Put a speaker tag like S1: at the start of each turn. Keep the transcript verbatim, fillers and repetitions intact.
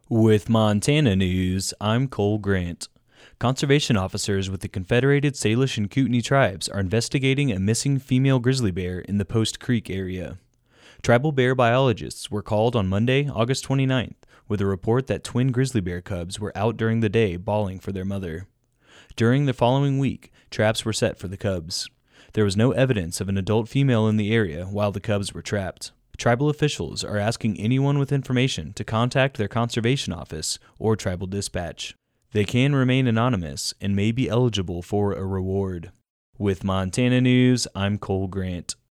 S1: With Montana News, I'm Cole Grant. Conservation officers with the Confederated Salish and Kootenai tribes are investigating a missing female grizzly bear in the Post Creek area. Tribal bear biologists were called on Monday, August twenty-ninth, with a report that twin grizzly bear cubs were out during the day bawling for their mother. During the following week, traps were set for the cubs. There was no evidence of an adult female in the area while the cubs were trapped. Tribal officials are asking anyone with information to contact their conservation office or tribal dispatch. They can remain anonymous and may be eligible for a reward. With Montana News, I'm Cole Grant.